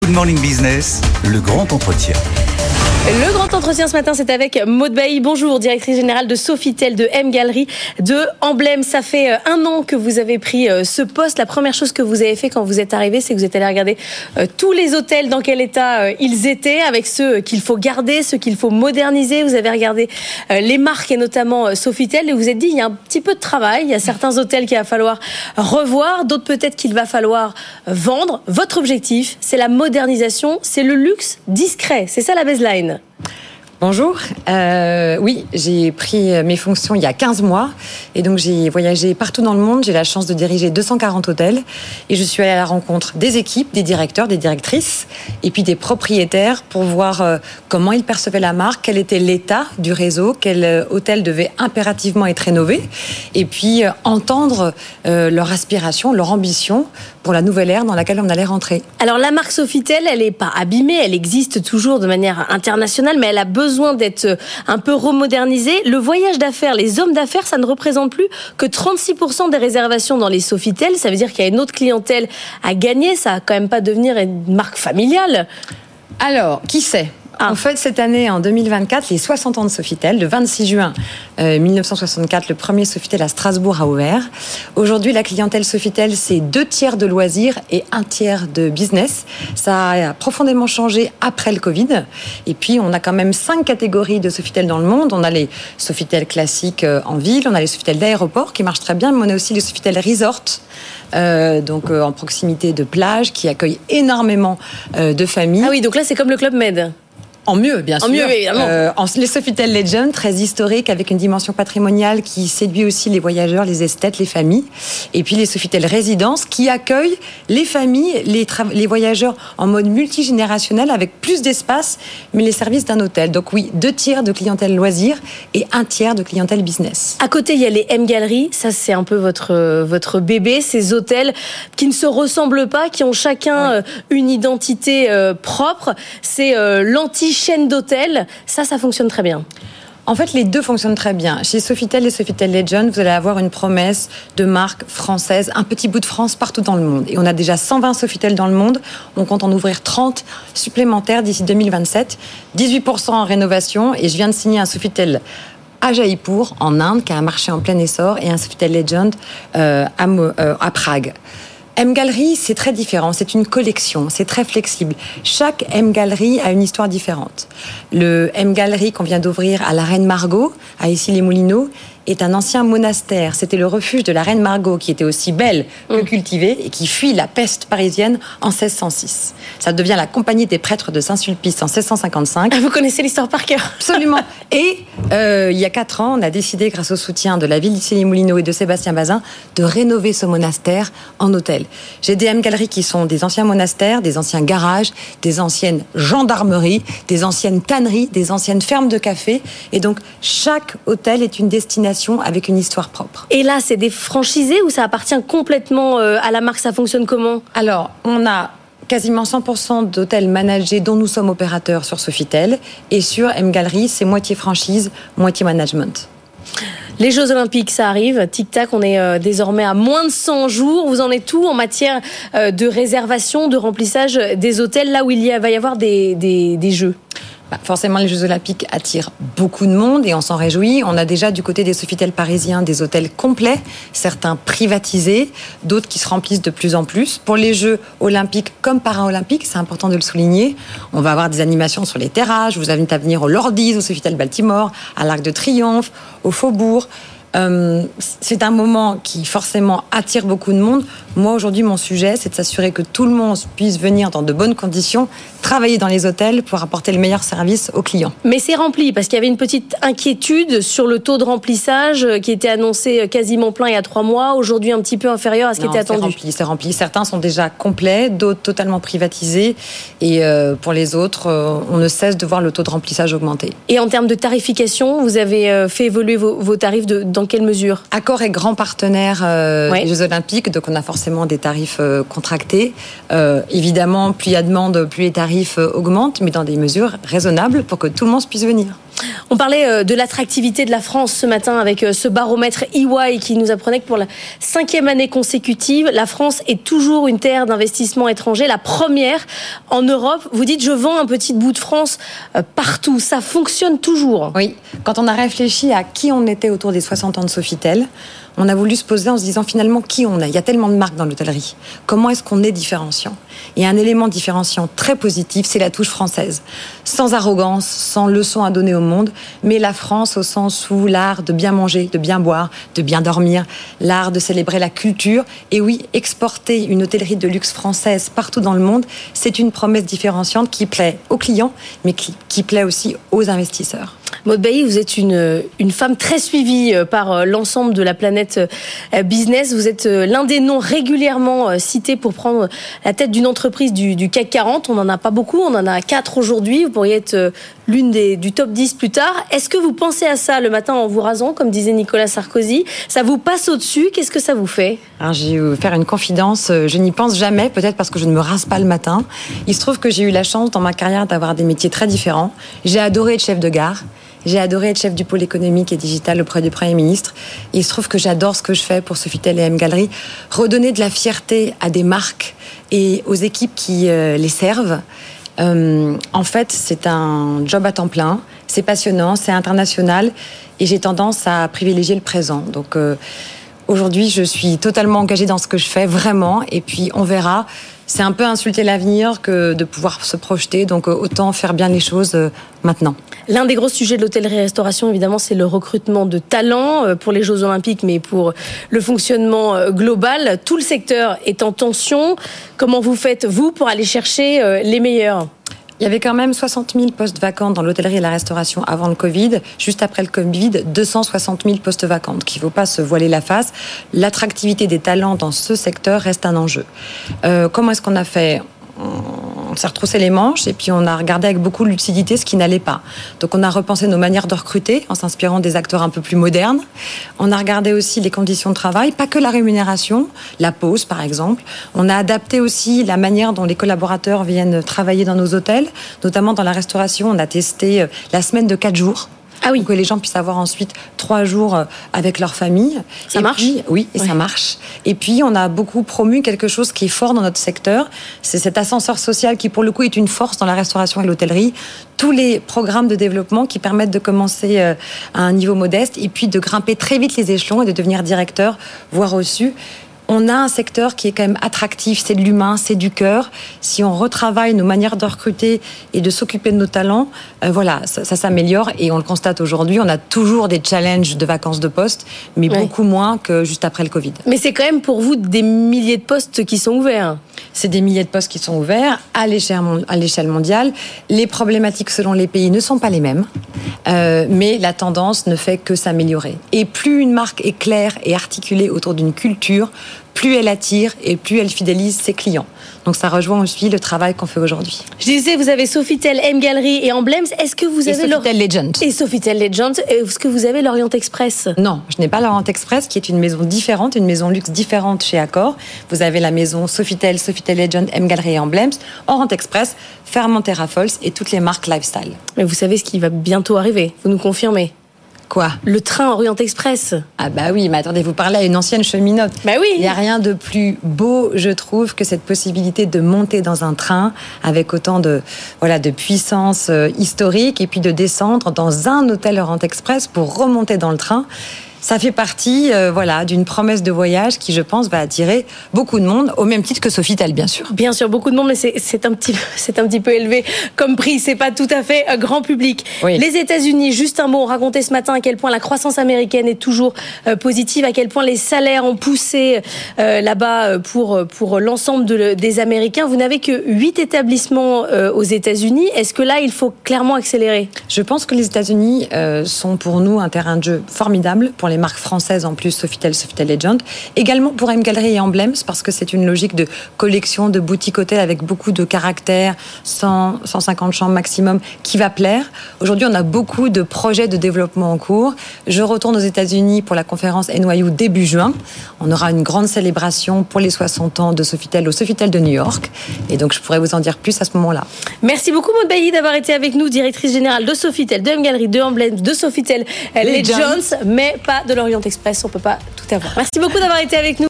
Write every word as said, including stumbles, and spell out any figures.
Good Morning Business, le grand entretien. Le grand entretien ce matin, c'est avec Maud Bailly. Bonjour, directrice générale de Sofitel, de M Gallery, de Emblème. Ça fait un an que vous avez pris ce poste. La première chose que vous avez fait quand vous êtes arrivé, c'est que vous êtes allé regarder tous les hôtels, dans quel état ils étaient, avec ceux qu'il faut garder, ceux qu'il faut moderniser. Vous avez regardé les marques et notamment Sofitel et vous vous êtes dit, il y a un petit peu de travail. Il y a certains hôtels qu'il va falloir revoir, d'autres peut-être qu'il va falloir vendre. Votre objectif, c'est la modernisation, c'est le luxe discret. C'est ça la baseline. Bonjour, euh, oui, j'ai pris mes fonctions il y a quinze mois et donc j'ai voyagé partout dans le monde. J'ai la chance de diriger deux cent quarante hôtels et je suis allée à la rencontre des équipes, des directeurs, des directrices et puis des propriétaires pour voir euh, comment ils percevaient la marque, quel était l'état du réseau, quel euh, hôtel devait impérativement être rénové et puis euh, entendre euh, leur aspiration, leur ambition pour la nouvelle ère dans laquelle on allait rentrer. Alors la marque Sofitel, elle n'est pas abîmée, elle existe toujours de manière internationale, mais elle a besoin besoin d'être un peu remodernisé. Le voyage d'affaires, les hommes d'affaires, ça ne représente plus que trente-six pour cent des réservations dans les Sofitel. Ça veut dire qu'il y a une autre clientèle à gagner. Ça va quand même pas devenir une marque familiale. Alors, qui sait ? Ah. En fait, cette année, en deux mille vingt-quatre, les soixante ans de Sofitel, le vingt-six juin euh, mille neuf cent soixante-quatre, le premier Sofitel à Strasbourg a ouvert. Aujourd'hui, la clientèle Sofitel, c'est deux tiers de loisirs et un tiers de business. Ça a profondément changé après le Covid. Et puis, on a quand même cinq catégories de Sofitel dans le monde. On a les Sofitel classiques en ville, on a les Sofitel d'aéroport qui marchent très bien, mais on a aussi les Sofitel resort. Euh, donc euh, en proximité de plage, qui accueillent énormément euh, de familles. Ah oui, donc là, c'est comme le Club Med. En mieux, bien en sûr. Mieux, évidemment. Euh, en, les Sofitel Legend, très historiques, avec une dimension patrimoniale qui séduit aussi les voyageurs, les esthètes, les familles. Et puis les Sofitel Résidences, qui accueillent les familles, les, tra- les voyageurs en mode multigénérationnel, avec plus d'espace, mais les services d'un hôtel. Donc oui, deux tiers de clientèle loisirs et un tiers de clientèle business. À côté, il y a les M Gallery. Ça, c'est un peu votre, votre bébé. Ces hôtels qui ne se ressemblent pas, qui ont chacun oui. une identité euh, propre. C'est euh, l'anti chaîne d'hôtels, ça, ça fonctionne très bien. En fait, les deux fonctionnent très bien. Chez Sofitel et Sofitel Legend, vous allez avoir une promesse de marque française, un petit bout de France partout dans le monde. Et on a déjà cent vingt Sofitel dans le monde. On compte en ouvrir trente supplémentaires d'ici deux mille vingt-sept. dix-huit pour cent en rénovation. Et je viens de signer un Sofitel à Jaipur, en Inde, qui a un marché en plein essor, et un Sofitel Legend euh, à, euh, à Prague. M Gallery, c'est très différent. C'est une collection. C'est très flexible. Chaque M Gallery a une histoire différente. Le M Gallery qu'on vient d'ouvrir à la Reine Margot, à Issy-les-Moulineaux, est un ancien monastère. C'était le refuge de la Reine Margot, qui était aussi belle que cultivée et qui fuit la peste parisienne en seize cent six. Ça devient la compagnie des prêtres de Saint-Sulpice en seize cent cinquante-cinq. Vous connaissez l'histoire par cœur. Absolument. Et euh, il y a quatre ans, on a décidé, grâce au soutien de la ville d'Issy-les-Moulineaux et de Sébastien Bazin, de rénover ce monastère en hôtel. J'ai des M Gallery qui sont des anciens monastères, des anciens garages, des anciennes gendarmeries, des anciennes tanneries, des anciennes fermes de café. Et donc, chaque hôtel est une destination avec une histoire propre. Et là, c'est des franchisés ou ça appartient complètement à la marque? Ça fonctionne comment? Alors, on a quasiment cent pour cent d'hôtels managés dont nous sommes opérateurs sur Sofitel. Et sur M Gallery, c'est moitié franchise, moitié management. Les Jeux Olympiques, ça arrive. Tic-tac, on est euh, désormais à moins de cent jours. Vous en êtes où en matière euh, de réservation, de remplissage des hôtels, là où il y a, va y avoir des, des, des Jeux? Bah, forcément, les Jeux Olympiques attirent beaucoup de monde et on s'en réjouit. On a déjà du côté des Sofitel parisiens des hôtels complets, certains privatisés, d'autres qui se remplissent de plus en plus. Pour les Jeux Olympiques comme Paralympiques, c'est important de le souligner, on va avoir des animations sur les terrasses. Je vous invite à venir au Lordies, au Sofitel Baltimore, à l'Arc de Triomphe, au Faubourg. Euh, c'est un moment qui forcément attire beaucoup de monde. Moi aujourd'hui mon sujet c'est de s'assurer que tout le monde puisse venir dans de bonnes conditions, travailler dans les hôtels pour apporter le meilleur service aux clients. Mais c'est rempli parce qu'il y avait une petite inquiétude sur le taux de remplissage qui était annoncé quasiment plein il y a trois mois, aujourd'hui un petit peu inférieur à ce non, qui était attendu. C'est rempli, c'est rempli. Certains sont déjà complets, d'autres totalement privatisés et euh, pour les autres euh, on ne cesse de voir le taux de remplissage augmenter. Et en termes de tarification, vous avez fait évoluer vos, vos tarifs de, dans quelle mesure? Accor est grand partenaire euh, ouais. des Jeux Olympiques, donc on a forcément des tarifs euh, contractés. Euh, évidemment, plus il y a de demande, plus les tarifs euh, augmentent, mais dans des mesures raisonnables pour que tout le monde puisse venir. On parlait de l'attractivité de la France ce matin avec ce baromètre E Y qui nous apprenait que pour la cinquième année consécutive, la France est toujours une terre d'investissement étranger, la première en Europe. Vous dites, je vends un petit bout de France partout. Ça fonctionne toujours. Oui, quand on a réfléchi à qui on était autour des soixante ans de Sofitel, on a voulu se poser en se disant finalement qui on est. Il y a tellement de marques dans l'hôtellerie. Comment est-ce qu'on est différenciant ? Et un élément différenciant très positif, c'est la touche française. Sans arrogance, sans leçon à donner au monde, mais la France au sens où l'art de bien manger, de bien boire, de bien dormir, l'art de célébrer la culture. Et oui, exporter une hôtellerie de luxe française partout dans le monde, c'est une promesse différenciante qui plaît aux clients, mais qui, qui plaît aussi aux investisseurs. Maud Bailly, vous êtes une, une femme très suivie par l'ensemble de la planète business. Vous êtes l'un des noms régulièrement cités pour prendre la tête d'une entreprise du, du C A C quarante. On n'en a pas beaucoup, on en a quatre aujourd'hui. Vous pourriez être l'une des, du top dix plus tard. Est-ce que vous pensez à ça le matin en vous rasant, comme disait Nicolas Sarkozy ? Ça vous passe au-dessus ? Qu'est-ce que ça vous fait ? Alors, je vais vous faire une confidence. Je n'y pense jamais, peut-être parce que je ne me rase pas le matin. Il se trouve que j'ai eu la chance dans ma carrière d'avoir des métiers très différents. J'ai adoré être chef de gare. J'ai adoré être chef du pôle économique et digital auprès du Premier ministre. Et il se trouve que j'adore ce que je fais pour Sofitel et M Gallery. Redonner de la fierté à des marques et aux équipes qui euh, les servent. Euh, en fait, c'est un job à temps plein. C'est passionnant, c'est international. Et j'ai tendance à privilégier le présent. Donc, euh, aujourd'hui, je suis totalement engagée dans ce que je fais, vraiment. Et puis, on verra. C'est un peu insulter l'avenir que de pouvoir se projeter. Donc, autant faire bien les choses maintenant. L'un des gros sujets de l'hôtellerie-restauration, évidemment, c'est le recrutement de talents pour les Jeux Olympiques, mais pour le fonctionnement global. Tout le secteur est en tension. Comment vous faites, vous, pour aller chercher les meilleurs ? Il y avait quand même soixante mille postes vacants dans l'hôtellerie et la restauration avant le Covid. Juste après le Covid, deux cent soixante mille postes vacants. Donc, il ne faut pas se voiler la face. L'attractivité des talents dans ce secteur reste un enjeu. Euh, comment est-ce qu'on a fait ? On s'est retroussé les manches et puis on a regardé avec beaucoup de lucidité ce qui n'allait pas. Donc on a repensé nos manières de recruter en s'inspirant des acteurs un peu plus modernes. On a regardé aussi les conditions de travail, pas que la rémunération, la pause par exemple. On a adapté aussi la manière dont les collaborateurs viennent travailler dans nos hôtels, notamment dans la restauration. On a testé la semaine de quatre jours. Ah oui. Pour que les gens puissent avoir ensuite trois jours avec leur famille. Ça et marche puis, Oui, et ouais. ça marche. Et puis, on a beaucoup promu quelque chose qui est fort dans notre secteur. C'est cet ascenseur social qui, pour le coup, est une force dans la restauration et l'hôtellerie. Tous les programmes de développement qui permettent de commencer à un niveau modeste et puis de grimper très vite les échelons et de devenir directeur, voire au-dessus. On a un secteur qui est quand même attractif, c'est de l'humain, c'est du cœur. Si on retravaille nos manières de recruter et de s'occuper de nos talents, euh, voilà, ça, ça s'améliore et on le constate aujourd'hui. On a toujours des challenges de vacances de poste, mais ouais. beaucoup moins que juste après le Covid. Mais c'est quand même pour vous des milliers de postes qui sont ouverts. C'est des milliers de postes qui sont ouverts à l'échelle, à l'échelle mondiale. Les problématiques selon les pays ne sont pas les mêmes, euh, mais la tendance ne fait que s'améliorer. Et plus une marque est claire et articulée autour d'une culture, plus elle attire et plus elle fidélise ses clients. Donc ça rejoint aussi le travail qu'on fait aujourd'hui. Je disais, vous avez Sofitel, M Gallery et Emblems. Est-ce que vous avez et Sofitel Legend et Sofitel Legend. Est-ce que vous avez l'Orient Express? Non, je n'ai pas l'Orient Express, qui est une maison différente, une maison luxe différente chez Accor. Vous avez la maison Sofitel, Sofitel Legend, M Gallery et Emblems. Orient Express, Fairmont Raffles et toutes les marques lifestyle. Mais vous savez ce qui va bientôt arriver. Vous nous confirmez? Quoi? Le train Orient Express. Ah bah oui, mais attendez, vous parlez à une ancienne cheminote. Bah oui. Il n'y a rien de plus beau, je trouve, que cette possibilité de monter dans un train avec autant de, voilà, de puissance historique et puis de descendre dans un hôtel Orient Express pour remonter dans le train. Ça fait partie, euh, voilà, d'une promesse de voyage qui, je pense, va attirer beaucoup de monde, au même titre que Sofitel, bien sûr. Bien sûr, beaucoup de monde, mais c'est, c'est un petit, c'est un petit peu élevé comme prix. C'est pas tout à fait euh, grand public. Oui. Les États-Unis, juste un mot, on racontait ce matin à quel point la croissance américaine est toujours euh, positive, à quel point les salaires ont poussé euh, là-bas pour pour l'ensemble de, des Américains. Vous n'avez que huit établissements euh, aux États-Unis. Est-ce que là, il faut clairement accélérer? Je pense que les États-Unis euh, sont pour nous un terrain de jeu formidable pour les marques françaises en plus, Sofitel, Sofitel Legend. Également pour M Gallery et Emblems, parce que c'est une logique de collection, de boutique hôtel avec beaucoup de caractères, cent, cent cinquante chambres maximum, qui va plaire. Aujourd'hui, on a beaucoup de projets de développement en cours. Je retourne aux États-Unis pour la conférence N Y U début juin. On aura une grande célébration pour les soixante ans de Sofitel au Sofitel de New York. Et donc, je pourrais vous en dire plus à ce moment-là. Merci beaucoup, Maud Bailly, d'avoir été avec nous, directrice générale de Sofitel, de M Gallery, de Emblems, de Sofitel Legends, mais pas de l'Orient Express. On peut pas tout avoir. Merci beaucoup d'avoir été avec nous.